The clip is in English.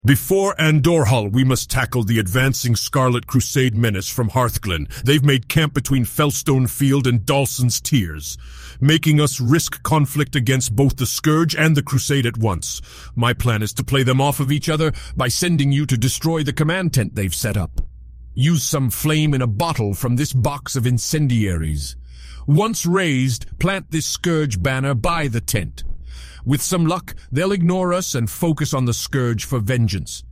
Before Andorhal, we must tackle the advancing Scarlet Crusade menace from Hearthglen. They've made camp between Felstone Field and Dawson's Tears, making us risk conflict against both the Scourge and the Crusade at once. My plan is to play them off of each other by sending you to destroy the command tent they've set up. Use some flame in a bottle from this box of incendiaries. Once raised, plant this Scourge banner by the tent. With some luck, they'll ignore us and focus on the Scourge for vengeance.